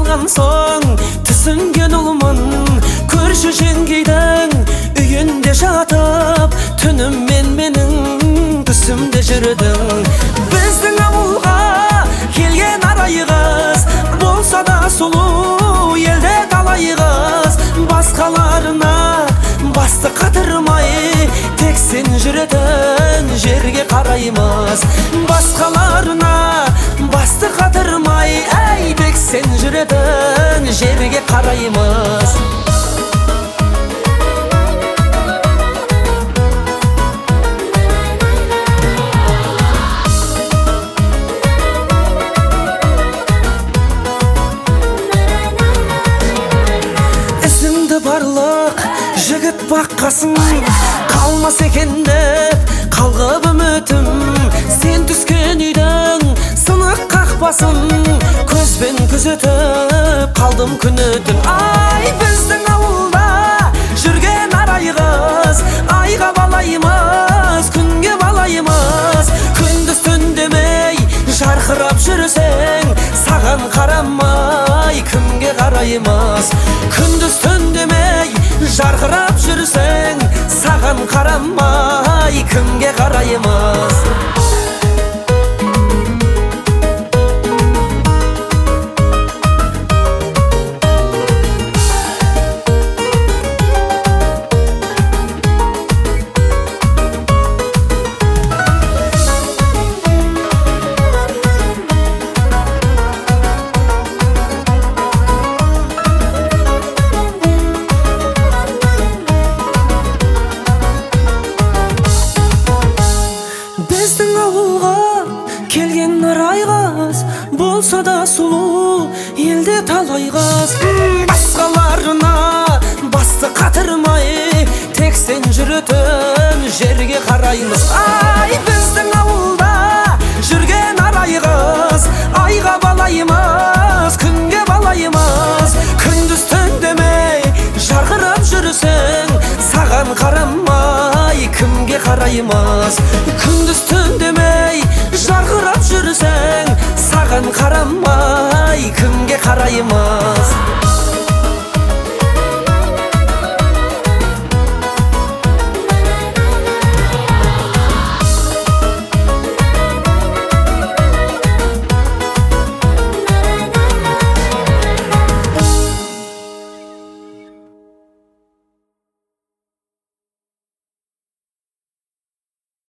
барған соң түсінген ұлмын. Көрші жеңгейдің үйінде жатып, түніммен менің түсімде жүрдің. Біздің ауылға келген арай қыз, болса да сұлу елде талай қыз. Басқаларына басты қатырмай, тек сен жүретін жерге қараймыз. Басқаларына басты қатырмай, әй, тек сен жүретін жерге қараймыз. Барлық жігіт баққасын, қалмас екен деп қалғып үмітім. Сен түскен үйдің сынық қақпасын көзбен күзетіп қалдым күні-түн. Ай, біздің ауылда жүрген арай қыз, айға балаймыз, күнге балаймыз. Күндіз түн демей жарқырап жүрсең, саған қарамай кімге қараймыз. Күндіз түн демей жарқырап жүрсең, саған қарамай кімге қараймыз. Біздің ауылға келген арай қыз, болса да сұлу елде талай қыз. Басқаларына басты қатырмай, тек сен жүретін жерге қараймыз. Ай, біздің ауылда жүрген арай қыз, айға балаймыз, күнге балаймыз. Күндіз түн демей жарқырап жүрсең, саған қарамай кімге қараймыз. Күндіз түн демей жарқырап жүрсең, саған қарамай кімге қараймыз.